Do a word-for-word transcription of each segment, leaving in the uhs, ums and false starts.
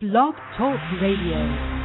Blog Talk Radio.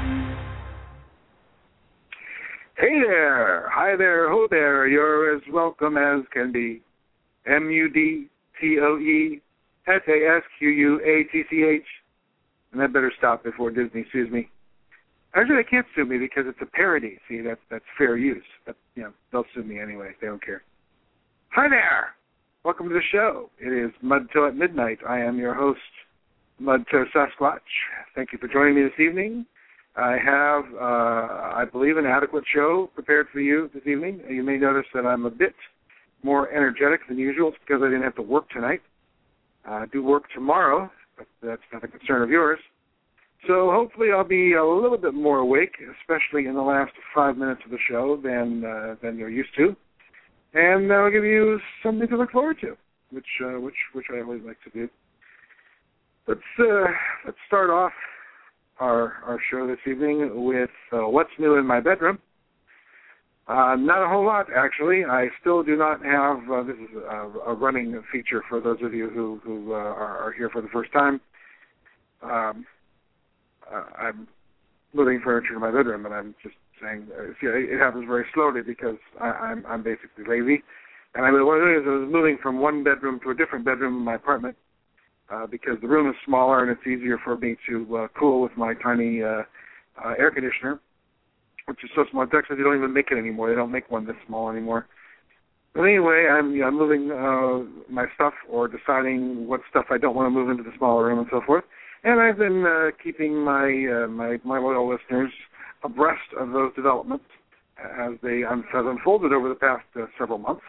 Hey there, hi there, ho there, you're as welcome as can be. M U D T O E S A S Q U A T C H. And that better stop before Disney sues me. Actually, they can't sue me because it's a parody. See, that's, that's fair use. But, you know, they'll sue me anyway. They don't care. Hi there. Welcome to the show. It is Mudtoe at Midnight. I am your host, Mudtoe Sasquatch. Thank you for joining me this evening. I have, uh, I believe, an adequate show prepared for you this evening. You may notice that I'm a bit more energetic than usual. It's because I didn't have to work tonight. I do work tomorrow, but that's not a concern of yours. So hopefully I'll be a little bit more awake, especially in the last five minutes of the show than uh, than you're used to. And I'll give you something to look forward to, which uh, which which I always like to do. Let's uh, let's start off our our show this evening with uh, what's new in my bedroom. Uh, not a whole lot, actually. I still do not have. Uh, this is a, a running feature for those of you who who uh, are, are here for the first time. Um, uh, I'm moving furniture to my bedroom, and I'm just saying uh, it happens very slowly because I, I'm I'm basically lazy. And I mean, what it is, I was moving from one bedroom to a different bedroom in my apartment uh, because the room is smaller and it's easier for me to uh, cool with my tiny uh, uh, air conditioner, which is so small. Actually, they don't even make it anymore. They don't make one this small anymore. But anyway, I'm, you know, I'm moving uh, my stuff or deciding what stuff I don't want to move into the smaller room and so forth. And I've been uh, keeping my, uh, my my loyal listeners abreast of those developments as they have unfolded over the past uh, several months.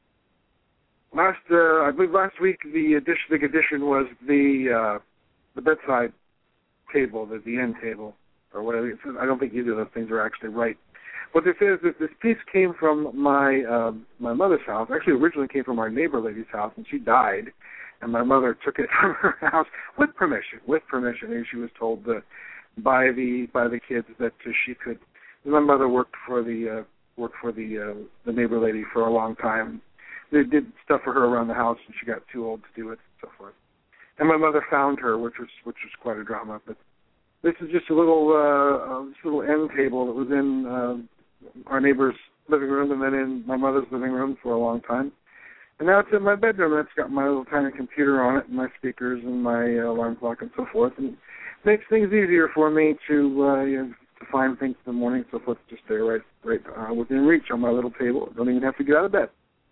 Last, uh, I believe last week, the addition, big addition was the uh, the bedside table, the, the end table, or whatever. It's, I don't think either of those things are actually right. What this is, is this piece came from my uh, my mother's house. Actually, originally came from our neighbor lady's house, and she died. And my mother took it from her house with permission, with permission, and she was told uh, by the by the kids that uh, she could. My mother worked for the uh, worked for the uh, the neighbor lady for a long time. They did stuff for her around the house, and she got too old to do it, and so forth. And my mother found her, which was which was quite a drama. But this is just a little uh, uh, this little end table that was in uh, our neighbor's living room, and then in my mother's living room for a long time. And now it's in my bedroom, and it's got my little tiny computer on it, and my speakers, and my uh, alarm clock, and so forth. And it makes things easier for me to uh, you know, to find things in the morning, so forth, just stay right, right uh, within reach on my little table. Don't even have to get out of bed.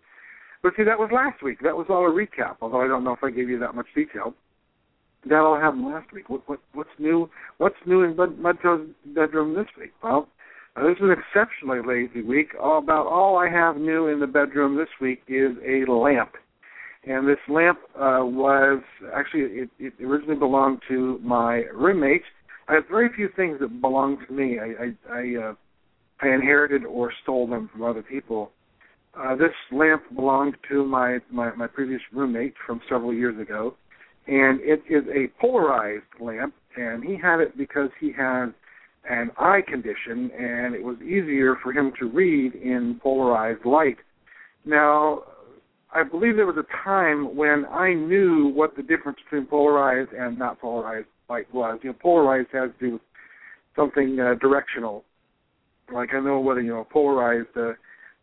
But see, that was last week. That was all a recap, although I don't know if I gave you that much detail. That all happened last week. What, what, what's new? What's new in Mud, Mudtoe's bedroom this week? Well, Uh, this is an exceptionally lazy week. All about all I have new in the bedroom this week is a lamp. And this lamp uh, was, actually, it, it originally belonged to my roommate. I have very few things that belong to me. I I, I, uh, I inherited or stole them from other people. Uh, this lamp belonged to my, my, my previous roommate from several years ago. And it is a polarized lamp, and he had it because he had an eye condition, and it was easier for him to read in polarized light. Now, I believe there was a time when I knew what the difference between polarized and not polarized light was. You know, polarized has to do with something uh, directional. Like I know what a you know, polarized uh,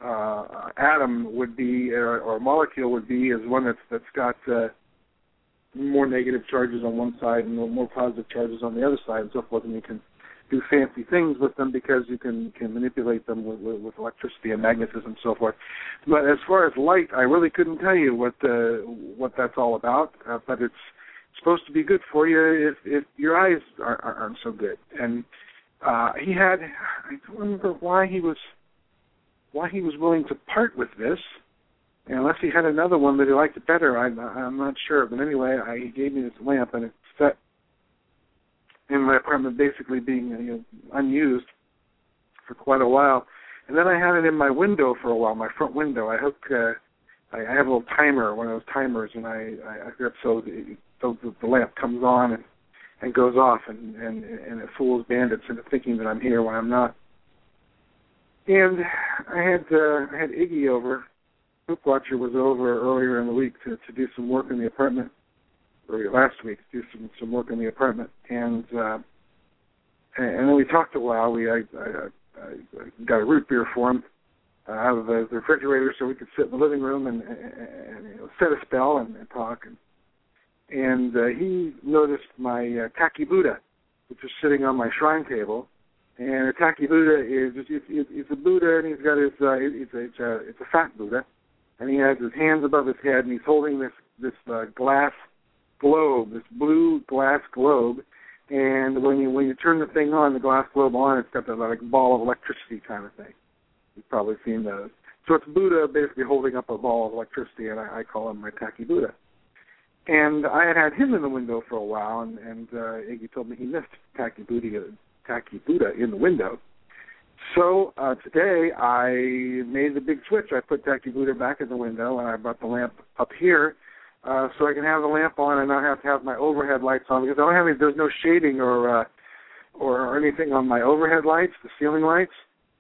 uh, atom would be, or, or molecule would be, is one that's that's got uh, more negative charges on one side and more positive charges on the other side, and so forth, and you can do fancy things with them because you can, can manipulate them with, with, with electricity and magnetism and so forth. But as far as light, I really couldn't tell you what uh, what that's all about. Uh, but it's supposed to be good for you if, if your eyes are, are, aren't so good. And uh, he had, I don't remember why he was why he was willing to part with this, unless he had another one that he liked it better. I, I'm not sure. But anyway, I, he gave me this lamp, and it's set in my apartment, basically being you know, unused for quite a while. And then I had it in my window for a while, my front window. I hook, uh, I, I have a little timer, one of those timers, and I, I, I grab so the, so the, the lamp comes on and, and goes off, and, and, and it fools bandits into thinking that I'm here when I'm not. And I had uh, I had Iggy over. Hoop Watcher was over earlier in the week to, to do some work in the apartment. or last week to do some, some work in the apartment. And uh, and then we talked a while. We I, I, I got a root beer for him uh, out of the, the refrigerator so we could sit in the living room and, and, and you know, set a spell and, and talk. And, and uh, he noticed my uh, Taki Buddha, which is sitting on my shrine table. And a Taki Buddha is it's, it's, it's a Buddha, and he's got his uh, it's a it's a it's a fat Buddha, and he has his hands above his head, and he's holding this this uh, glass globe, this blue glass globe. And when you when you turn the thing on, the glass globe on, it's got that like ball of electricity kind of thing. You've probably seen those. So it's Buddha basically holding up a ball of electricity, and I, I call him my Taki Buddha. And I had had him in the window for a while, and, and uh, Iggy told me he missed Taki Buddha, Taki Buddha in the window. So uh, today I made the big switch. I put Taki Buddha back in the window, and I brought the lamp up here uh, so I can have the lamp on and not have to have my overhead lights on, because I don't have any, there's no shading or uh, or anything on my overhead lights, the ceiling lights.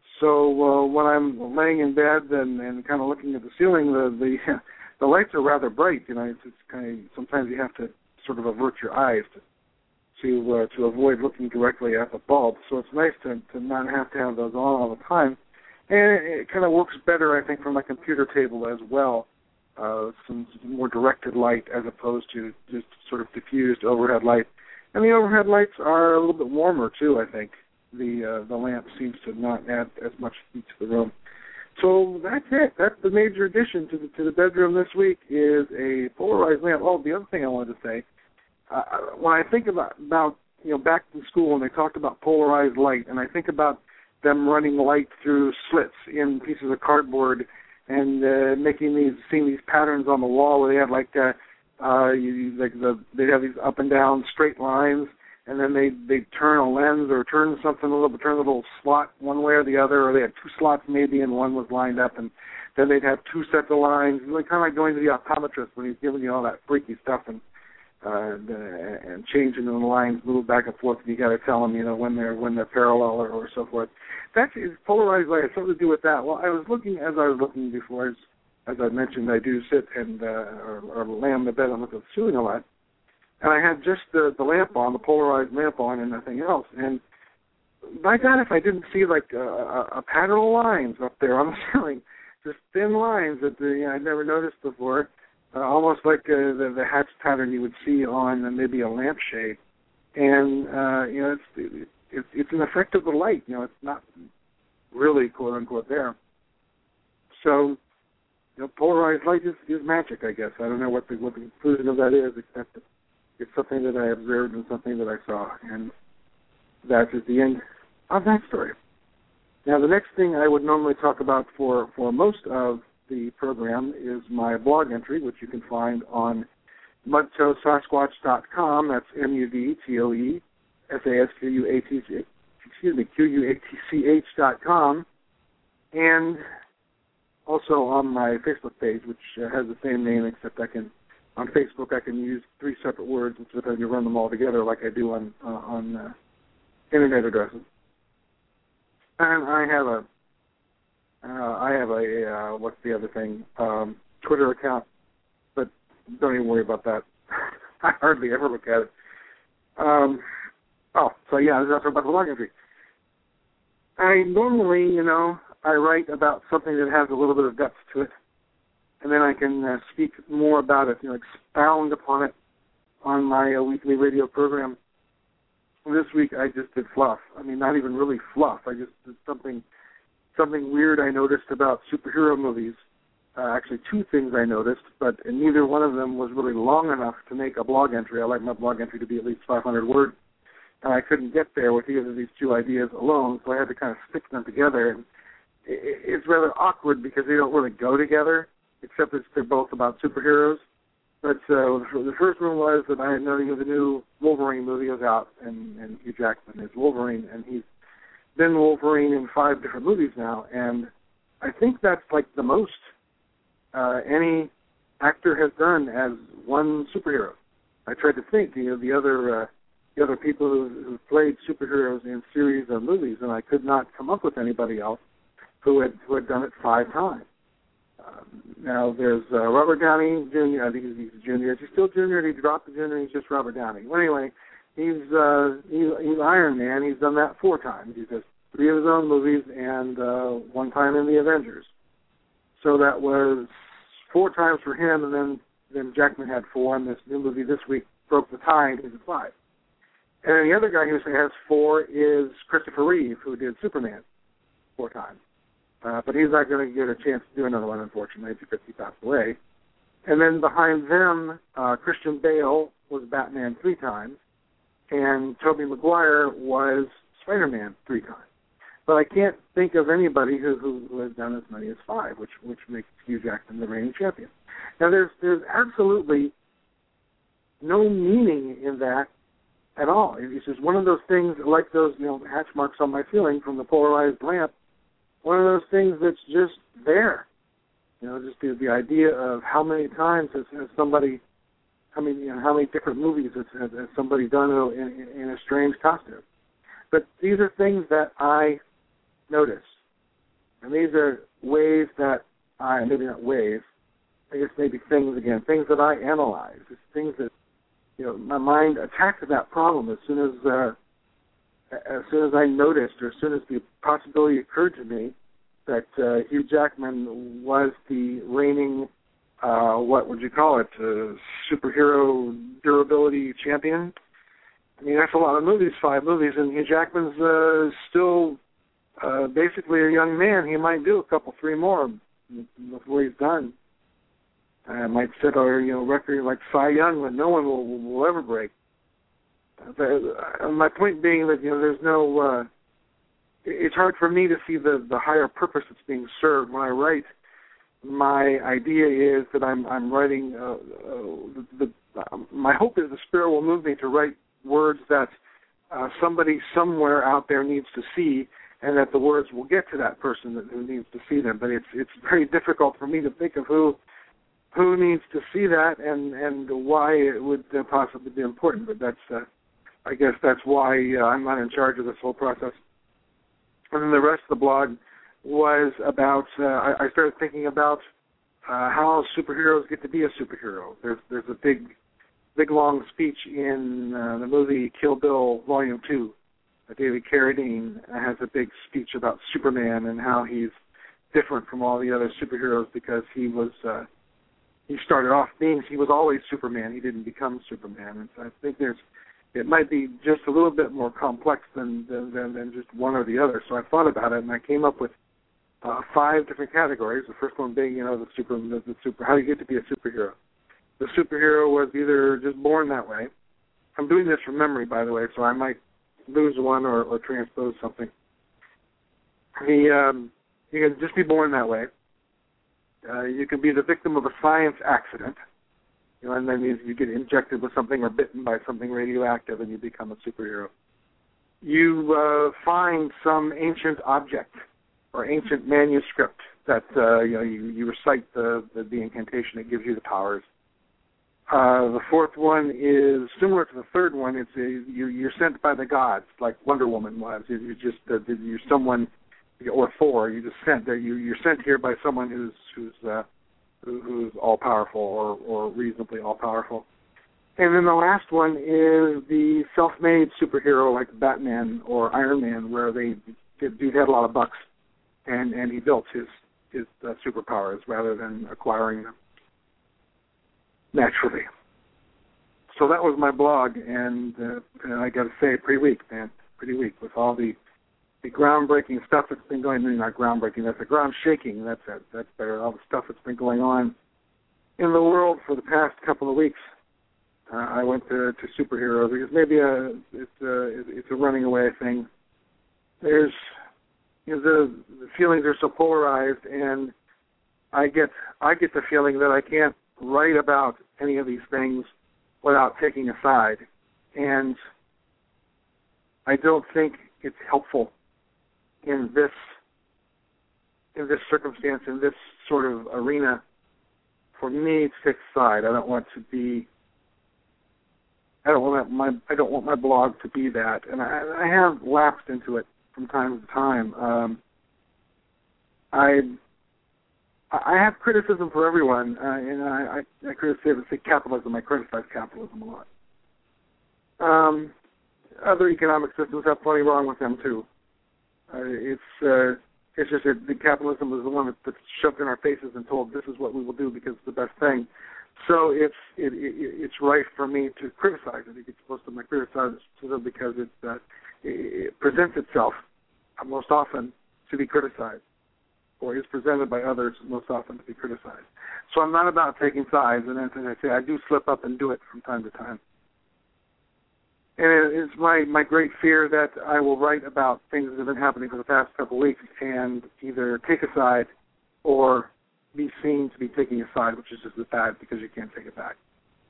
So uh, when I'm laying in bed and, and kind of looking at the ceiling, the the, the lights are rather bright. You know, it's, it's kind of sometimes you have to sort of avert your eyes to to, uh, to avoid looking directly at the bulb. So it's nice to to not have to have those on all the time, and it, it kind of works better, I think, for my computer table as well. Uh, some, some more directed light as opposed to just sort of diffused overhead light. And the overhead lights are a little bit warmer too, I think. The uh, the lamp seems to not add as much heat to the room. So that's it. That's the major addition to the to the bedroom this week is a polarized lamp. Oh, the other thing I wanted to say, uh, when I think about, about you know back to school and they talked about polarized light, and I think about them running light through slits in pieces of cardboard and uh, making these, seeing these patterns on the wall where they have like, uh, uh, you, like the, they'd have these up and down straight lines, and then they they turn a lens or turn something a little bit, turn a little slot one way or the other, or they had two slots maybe, and one was lined up, and then they'd have two sets of lines, like, kind of like going to the optometrist when he's giving you all that freaky stuff and uh, and, uh, and changing the lines, move back and forth, and you got to tell them, you know, when they're when they're parallel or, or so forth. That is polarized light. It has something to do with that. Well, I was looking, as I was looking before, as, as I mentioned, I do sit and uh, or, or lay on the bed and look at the ceiling a lot. And I had just the, the lamp on, the polarized lamp on, and nothing else. And by God, if I didn't see like a, a, a pattern of lines up there on the ceiling, just thin lines that the, you know, I'd never noticed before, uh, almost like uh, the, the hatch pattern you would see on uh, maybe a lampshade. And uh, you know, it's it, it's an effect of the light. You know, it's not really quote unquote there. So, you know, polarized light is, is magic, I guess. I don't know what the what the conclusion of that is, except that it's something that I observed and something that I saw, and that is the end of that story. Now, the next thing I would normally talk about for, for most of the program is my blog entry, which you can find on mudtoe sasquatch dot com. That's M U D T O E S A S Q U A T C, excuse me, Q U A T C H dot com, and also on my Facebook page, which uh, has the same name, except I can, on Facebook, I can use three separate words instead of having to run them all together like I do on uh, on uh, internet addresses. And I have a, uh, I have a, uh, what's the other thing, um, Twitter account, but don't even worry about that. I hardly ever look at it. Um, oh, so yeah, that's about the blog entry. I normally, you know, I write about something that has a little bit of depth to it, and then I can uh, speak more about it, you know, expound upon it on my uh, weekly radio program. This week I just did fluff. I mean, not even really fluff. I just did something something weird I noticed about superhero movies. Uh, actually, two things I noticed, but neither one of them was really long enough to make a blog entry. I like my blog entry to be at least five hundred words, and I couldn't get there with either of these two ideas alone, so I had to kind of stick them together. And it's rather awkward because they don't really go together, except that they're both about superheroes. But uh, the first one was that I know the new Wolverine movie is out, and, and Hugh Jackman is Wolverine, and he's been Wolverine in five different movies now, and I think that's like the most uh, any actor has done as one superhero. I tried to think, you know, the other uh, the other people who, who played superheroes in series of movies, and I could not come up with anybody else who had who had done it five times. now there's uh, Robert Downey Junior I think he's, he's a junior. Is he still junior? Did he drop the junior? He's just Robert Downey. Well, anyway, he's uh, he, he's Iron Man. He's done that four times. He does three of his own movies and uh, one time in the Avengers. So that was four times for him, and then then Jackman had four, and this new movie this week broke the tie and he's at five. And then the other guy who has four is Christopher Reeve, who did Superman four times. Uh, but he's not going to get a chance to do another one, unfortunately, because he passed away. And then behind them, uh, Christian Bale was Batman three times, and Tobey Maguire was Spider-Man three times. But I can't think of anybody who, who, who has done as many as five, which which makes Hugh Jackman the reigning champion. Now, there's there's absolutely no meaning in that at all. It's just one of those things, like those you know hatch marks on my ceiling from the polarized lamp. One of those things that's just there. You know, just the, the idea of how many times has, has somebody, how many, you know, how many different movies has, has, has somebody done in, in, in a strange costume. But these are things that I notice. And these are ways that I, maybe not ways, I guess maybe things again, things that I analyze. It's things that, you know, my mind attacks that problem as soon as, uh, as soon as I noticed, or as soon as the possibility occurred to me that uh, Hugh Jackman was the reigning, uh, what would you call it, uh, superhero durability champion. I mean, that's a lot of movies, five movies, and Hugh Jackman's uh, still uh, basically a young man. He might do a couple, three more before he's done. I uh, might set a you know record like Cy Young that no one will, will ever break. The, uh, my point being that you know there's no. Uh, it's hard for me to see the, the higher purpose that's being served when I write. My idea is that I'm I'm writing. Uh, uh, the, the uh, my hope is the spirit will move me to write words that uh, somebody somewhere out there needs to see, and that the words will get to that person that, who needs to see them. But it's it's very difficult for me to think of who who needs to see that and and why it would uh, possibly be important. But that's. Uh, I guess that's why uh, I'm not in charge of this whole process. And then the rest of the blog was about, uh, I, I started thinking about uh, how superheroes get to be a superhero. There's there's a big, big long speech in uh, the movie Kill Bill Volume two. Uh, David Carradine has a big speech about Superman and how he's different from all the other superheroes because he was, uh, he started off being, he was always Superman. He didn't become Superman. And so I think there's, it might be just a little bit more complex than, than than just one or the other. So I thought about it, and I came up with uh, five different categories. The first one being, you know, the super, the, the super, how you get to be a superhero. The superhero was either just born that way. I'm doing this from memory, by the way, so I might lose one or, or transpose something. The um, you can just be born that way. Uh, you can be the victim of a science accident. You know, and then you, you get injected with something or bitten by something radioactive and you become a superhero. You uh, find some ancient object or ancient manuscript that, uh, you know, you, you recite the, the, the incantation that gives you the powers. Uh, the fourth one is similar to the third one. It's a, you, you're sent by the gods, like Wonder Woman was. You, you just, uh, you're someone, or Thor, you just sent there. You, you're sent here by someone who's, who's, uh, who's all-powerful or, or reasonably all-powerful. And then the last one is the self-made superhero like Batman or Iron Man, where they dude had a lot of bucks, and, and he built his, his uh, superpowers rather than acquiring them naturally. So that was my blog, and, uh, and I got to say, pretty weak, man, pretty weak with all the the groundbreaking stuff that's been going on, not groundbreaking, that's the ground shaking, that's it, that's better, all the stuff that's been going on in the world for the past couple of weeks. Uh, I went to, to superheroes because maybe a, it's, a, it's a running away thing. There's, you know, the, the feelings are so polarized, and I get, I get the feeling that I can't write about any of these things without taking a side. And I don't think it's helpful in this in this circumstance, in this sort of arena, for me to take a side. I don't want to be. I don't want my. I don't want my blog to be that, and I, I have lapsed into it from time to time. Um, I I have criticism for everyone, uh, and I, I, I criticize capitalism. I criticize capitalism a lot. Um, other economic systems have plenty wrong with them too. Uh, it's uh, it's just that the capitalism is the one that's shoved in our faces and told this is what we will do because it's the best thing. So it's it, it, it's right for me to criticize it. It gets most of my criticism because it, uh, it presents itself most often to be criticized, or is presented by others most often to be criticized. So I'm not about taking sides, and as I say, I do slip up and do it from time to time. And it's my, my great fear that I will write about things that have been happening for the past couple of weeks and either take a side or be seen to be taking a side, which is just as bad because you can't take it back.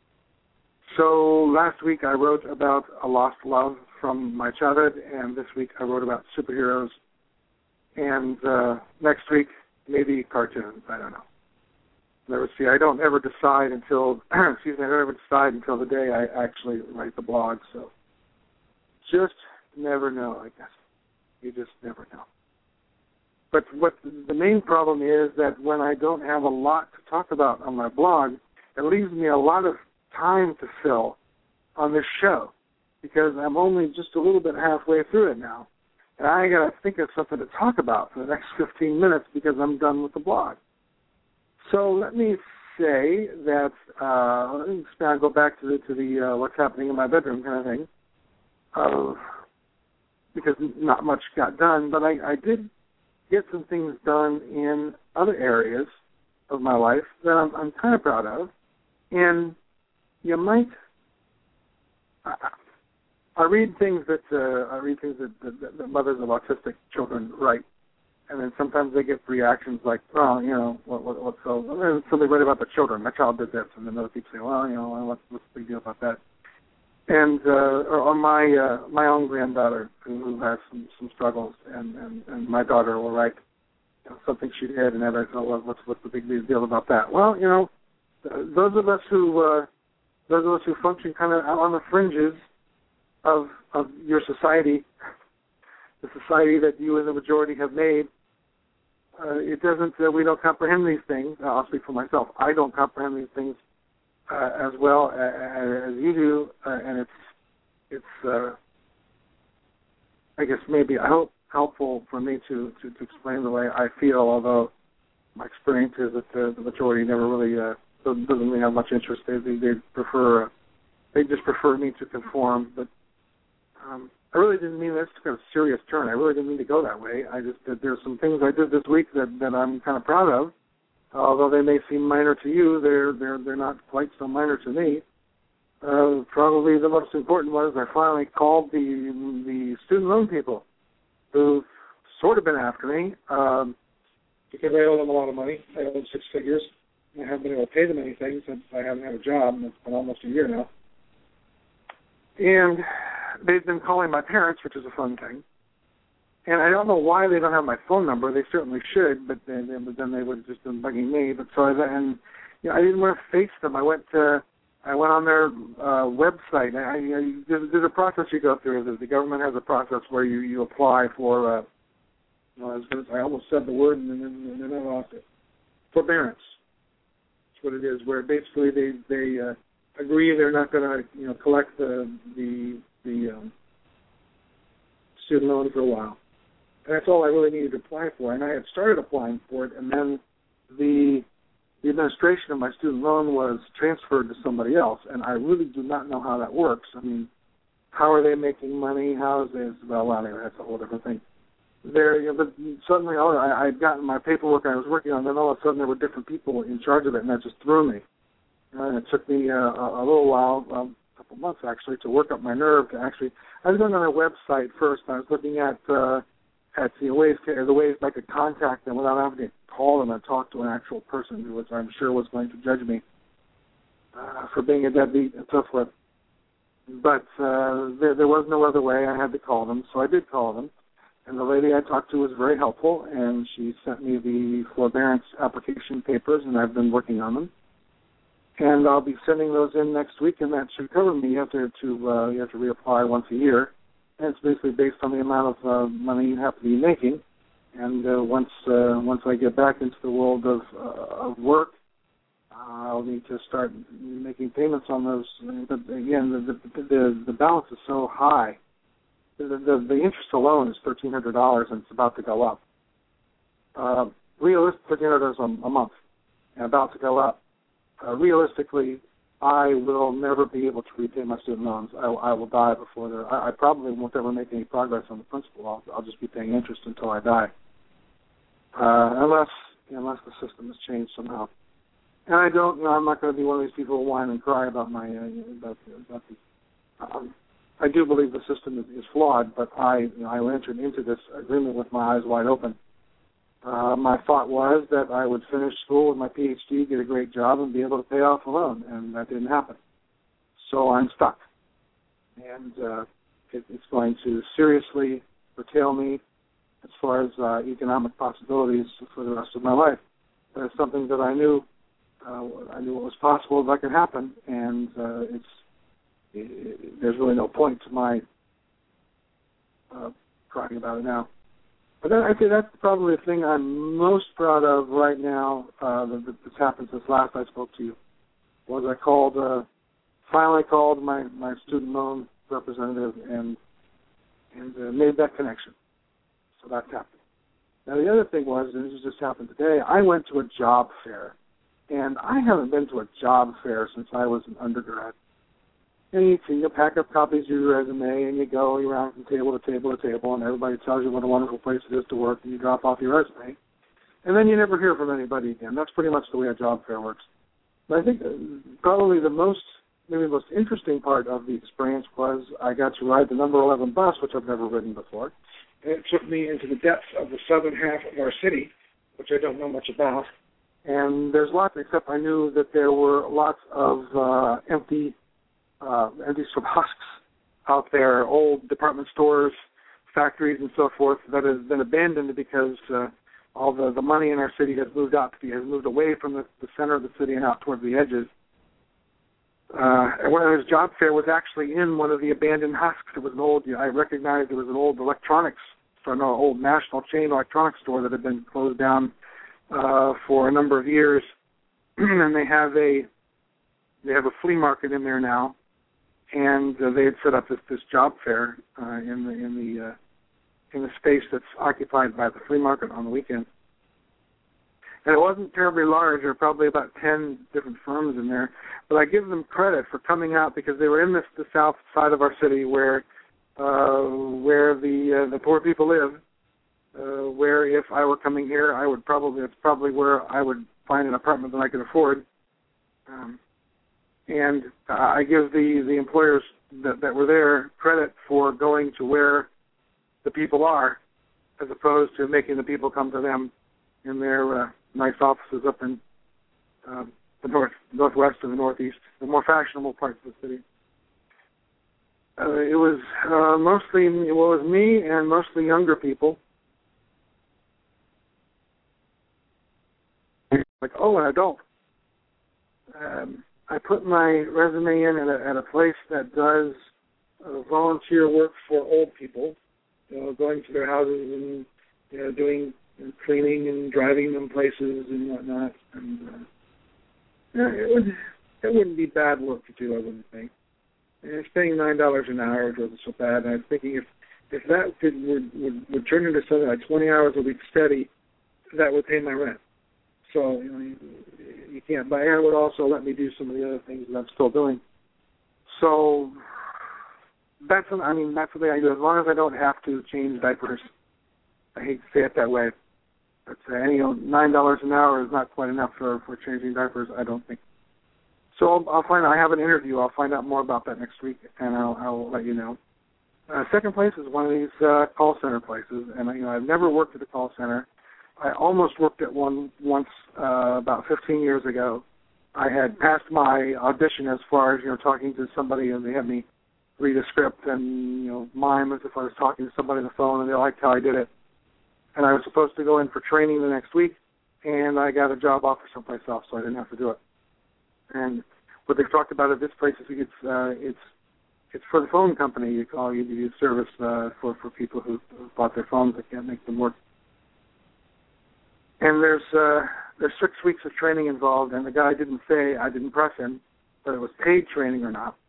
So last week I wrote about a lost love from my childhood, and this week I wrote about superheroes. And uh, next week, maybe cartoons. I don't know. Never see. I don't ever decide until excuse me. I don't ever decide until the day I actually write the blog. So just never know. I guess you just never know. But what the main problem is that when I don't have a lot to talk about on my blog, it leaves me a lot of time to fill on this show because I'm only just a little bit halfway through it now. And I got to think of something to talk about for the next fifteen minutes because I'm done with the blog. So let me say that, uh, let me go back to the, to the uh, what's happening in my bedroom kind of thing, uh, because not much got done, but I, I did get some things done in other areas of my life that I'm, I'm kind of proud of. And you might... I, I read things that uh, I read things that, that, that mothers of autistic children write, and then sometimes they get reactions like, "Well, you know, what, what, what's so?" And so they write about the children. My child did this, and then other people say, "Well, you know, what's, what's the big deal about that?" And uh, or, or my uh, my own granddaughter who has some, some struggles, and, and, and my daughter will write you know, something she did, and then I go, "Well, what's what's the big deal about that?" Well, you know, those of us who uh, those of us who function kind of out on the fringes Of, of your society, the society that you and the majority have made, uh, it doesn't. Uh, we don't comprehend these things. Uh, I'll speak for myself. I don't comprehend these things uh, as well as, as you do, uh, and it's it's. Uh, I guess maybe I hope helpful for me to, to, to explain the way I feel. Although my experience is that the, the majority never really uh, doesn't, doesn't really have much interest. They they, they prefer. Uh, they just prefer me to conform, but. Um, I really didn't mean that's kind of a serious turn. I really didn't mean to go that way. I just that there's some things I did this week that, that I'm kind of proud of. Although they may seem minor to you, they're they're they're not quite so minor to me. Uh, probably the most important was I finally called the the student loan people who've sort of been after me um, because I owe them a lot of money. I owe them six figures. I haven't been able to pay them anything since I haven't had a job, and it's been almost a year now. And they've been calling my parents, which is a fun thing. And I don't know why they don't have my phone number. They certainly should, but then, but then they would have just been bugging me. But so I, and you know, I didn't want to face them. I went to, I went on their uh, website. I, I, there's, there's a process you go through. The government has a process where you, you apply for. Uh, well, I was going to, I almost said the word and then, and then I lost it. Forbearance. That's what it is. Where basically they they uh, agree they're not going to you know collect the the the um, student loan for a while. And that's all I really needed to apply for. And I had started applying for it, and then the the administration of my student loan was transferred to somebody else, and I really do not know how that works. I mean, how are they making money? How is this? Well, anyway, that's a whole different thing. There, you know, but suddenly, oh, I, I'd gotten my paperwork I was working on, then all of a sudden there were different people in charge of it, and that just threw me. And it took me uh, a, a little while, um, a couple months actually, to work up my nerve to actually. I was going on their website first. And I was looking at uh, at the ways to, the ways I could contact them without having to call them and talk to an actual person who was, I'm sure, was going to judge me uh, for being a deadbeat and so forth. But uh, there, there was no other way. I had to call them, so I did call them. And the lady I talked to was very helpful, and she sent me the forbearance application papers, and I've been working on them. And I'll be sending those in next week, and that should cover me. You have to, to uh, you have to reapply once a year, and it's basically based on the amount of uh, money you have to be making. And uh, once uh, once I get back into the world of uh, of work, I'll need to start making payments on those. But again, the the, the, the balance is so high. The, the, the interest alone is thirteen hundred dollars, and it's about to go up. Uh, realistically, thirteen hundred dollars a month, and about to go up. Uh, realistically, I will never be able to repay my student loans. I, I will die before there. I, I probably won't ever make any progress on the principal. I'll, I'll just be paying interest until I die, uh, unless unless the system has changed somehow. And I don't, you know, I'm not going to be one of these people who whine and cry about my, uh, about, about the, um, I do believe the system is, is flawed, but I, you know, I entered into this agreement with my eyes wide open. Uh, my thought was that I would finish school with my P H D, get a great job, and be able to pay off the loan, and that didn't happen. So I'm stuck. And uh, it, it's going to seriously curtail me as far as uh, economic possibilities for the rest of my life. That's something that I knew Uh, I knew what was possible that could happen, and uh, it's it, it, there's really no point to my uh, crying about it now. But that, I think that's probably the thing I'm most proud of right now. Uh, that, that's happened since last I spoke to you. Was I called uh, finally called my, my student loan representative and and uh, made that connection. So that's happened. Now the other thing was, and this just happened today. I went to a job fair. And I haven't been to a job fair since I was an undergrad. And you, you pack up copies of your resume, and you go around from table to table to table, and everybody tells you what a wonderful place it is to work, and you drop off your resume. And then you never hear from anybody again. That's pretty much the way a job fair works. But I think probably the most, maybe the most interesting part of the experience was I got to ride the number eleven bus, which I've never ridden before. And it took me into the depths of the southern half of our city, which I don't know much about. And there's lots, except I knew that there were lots of uh, empty, uh, empty husks out there, old department stores, factories, and so forth that have been abandoned because uh, all the, the money in our city has moved out to be, has moved away from the, the center of the city and out toward the edges. Uh, and one of his job fair was actually in one of the abandoned husks. It was an old, you know, I recognized it was an old electronics store, no, old national chain electronics store that had been closed down Uh, for a number of years, and they have a they have a flea market in there now, and uh, they had set up this, this job fair uh, in the in the uh, in the space that's occupied by the flea market on the weekend. And it wasn't terribly large. There were probably about ten different firms in there, but I give them credit for coming out because they were in this the south side of our city where uh, where the uh, the poor people live. Uh, where if I were coming here, I would probably, it's probably where I would find an apartment that I could afford. Um, and uh, I give the, the employers that, that were there credit for going to where the people are, as opposed to making the people come to them in their uh, nice offices up in uh, the north, northwest or the northeast, the more fashionable parts of the city. Uh, it was uh, mostly, it was me and mostly younger people. Like, oh, an adult. Um, I put my resume in at a, at a place that does uh, volunteer work for old people, you know, going to their houses and you know, doing you know, cleaning and driving them places and whatnot. And uh, yeah, it would it wouldn't be bad work to do, I wouldn't think. And it's paying nine dollars an hour, which wasn't so bad. And I was thinking if if that could would, would would turn into something like twenty hours a week steady, that would pay my rent. So, you know, you, you can't, but it would also let me do some of the other things that I'm still doing. So, that's, I mean, that's the thing I do. As long as I don't have to change diapers, I hate to say it that way, but uh, you know, nine dollars an hour is not quite enough for, for changing diapers, I don't think. So I'll, I'll find out, I have an interview. I'll find out more about that next week, and I'll, I'll let you know. Uh, second place is one of these uh, call center places, and you know, I've never worked at a call center. I almost worked at one once uh, about fifteen years ago. I had passed my audition as far as, you know, talking to somebody, and they had me read a script and, you know, mime as if I was talking to somebody on the phone, and they liked how I did it. And I was supposed to go in for training the next week, and I got a job offer someplace else, so I didn't have to do it. And what they've talked about at this place is it's uh, it's it's for the phone company. You call you do service uh, for for people who bought their phones that can't make them work. And there's uh, there's six weeks of training involved, and the guy didn't say, I didn't press him, whether it was paid training or not.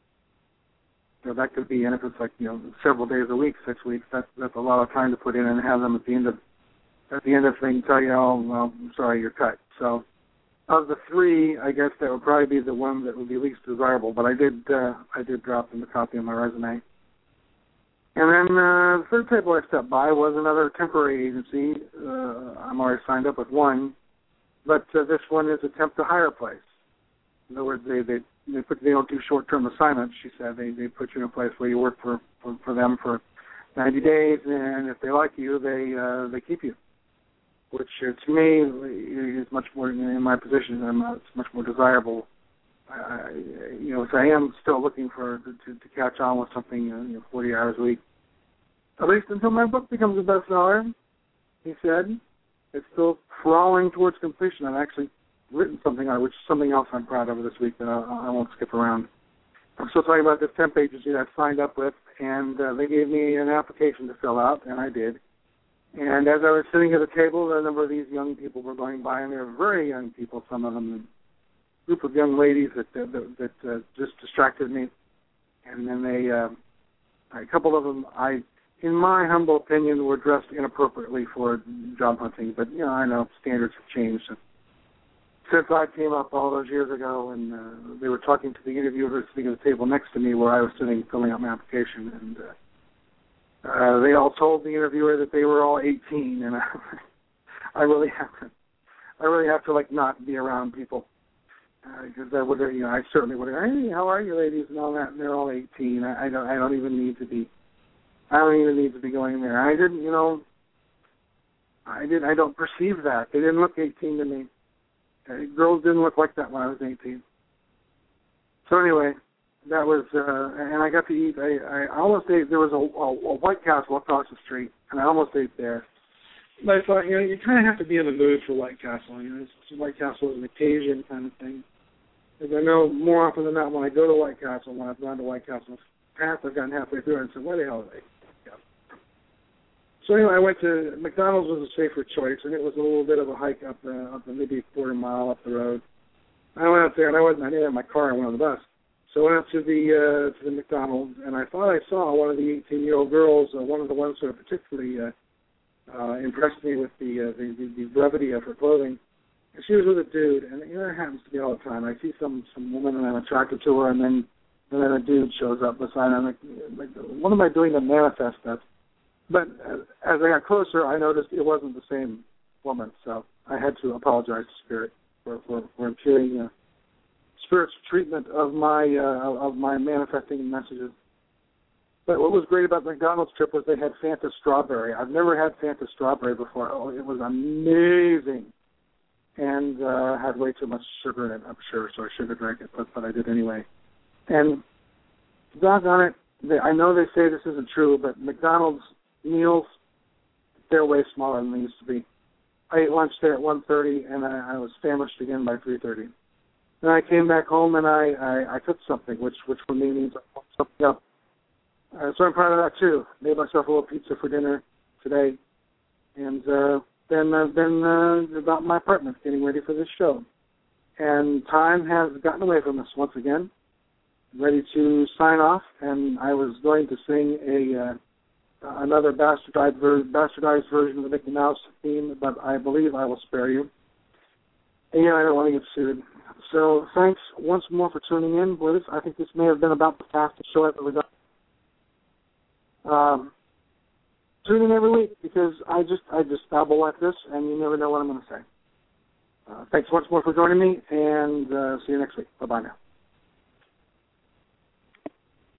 So that could be, and if it's like, you know, several days a week, six weeks, that's that's a lot of time to put in, and have them at the end of at the end of things tell you, oh, well, I'm sorry, you're cut. So of the three, I guess that would probably be the one that would be least desirable. But I did uh, I did drop them a copy of my resume. And then uh, the third table I stepped by was another temporary agency. Uh, I'm already signed up with one, but uh, this one is a temp to hire place. In other words, they they they put they don't do short term assignments. She said they they put you in a place where you work for for, for them for ninety days, and if they like you, they uh, they keep you. Which uh, to me is much more, in my position, uh, it's much more desirable. Uh, you know, so I am still looking for to, to catch on with something, uh, you know, forty hours a week, at least until my book becomes a bestseller. He said it's still crawling towards completion. I've actually written something on it, which is something else I'm proud of this week that I, I won't skip around. I'm still talking about this temp agency that I signed up with, and uh, they gave me an application to fill out, and I did. And as I was sitting at the table, a number of these young people were going by, and they were very young people, some of them, a group of young ladies that that, that uh, just distracted me. And then they, uh, a couple of them, I, in my humble opinion, were dressed inappropriately for job hunting. But, you know, I know standards have changed since I came up all those years ago, and uh, they were talking to the interviewer sitting at the table next to me where I was sitting filling out my application, and uh, Uh, they all told the interviewer that they were all eighteen, and I, I really have to, I really have to like not be around people because uh, I would, you know, I certainly would. Hey, how are you, ladies, and all that? And they're all eighteen. I, I don't, I don't even need to be, I don't even need to be going there. I didn't, you know, I did, I don't perceive that. They didn't look eighteen to me. Uh, girls didn't look like that when I was eighteen. So anyway. That was, uh, and I got to eat. I, I almost ate. There was a, a, a White Castle across the street, and I almost ate there. But I thought, you know, you kind of have to be in the mood for White Castle. You know, it's, White Castle is an occasion kind of thing. Because I know more often than not, when I go to White Castle, when I've gone to White Castle, past I've gotten halfway through and said, "Why the hell are they?" Yeah. So anyway, I went to McDonald's. Was a safer choice, and it was a little bit of a hike up, uh, up maybe a quarter mile up the road. I went out there, and I wasn't. I didn't have my car. I went on the bus. So I went up to the uh, to the McDonald's, and I thought I saw one of the eighteen-year-old girls, uh, one of the ones that particularly uh, uh, impressed me with the, uh, the, the the brevity of her clothing. And she was with a dude, and you know, it happens to me all the time. I see some some woman, and I'm attracted to her, and then and then a dude shows up beside her. I'm like, like, what am I doing to manifest that? But as I got closer, I noticed it wasn't the same woman, so I had to apologize to Spirit for for, for impugning uh, Spirit's treatment of my uh, of my manifesting messages. But what was great about the McDonald's trip was they had Fanta Strawberry. I've never had Fanta Strawberry before. Oh, it was amazing. And uh, had way too much sugar in it, I'm sure, so I should have drank it, but, but I did anyway. And doggone it, they, I know they say this isn't true, but McDonald's meals, they're way smaller than they used to be. I ate lunch there at one thirty, and I, I was famished again by three thirty. Then I came back home, and I, I, I cooked something, which, which for me means I fucked something up. Uh, so I'm proud of that, too. Made myself a little pizza for dinner today. And uh, then I've been uh, about my apartment, getting ready for this show. And time has gotten away from us once again. I'm ready to sign off, and I was going to sing a uh, another bastardized, ver- bastardized version of the Mickey Mouse theme, but I believe I will spare you. And yeah, I don't want to get sued. So thanks once more for tuning in. Boy, this, I think this may have been about the fastest show I've ever done. Um, tune in every week because I just I just babble like this, and you never know what I'm going to say. Uh, thanks once more for joining me, and uh, see you next week. Bye-bye now.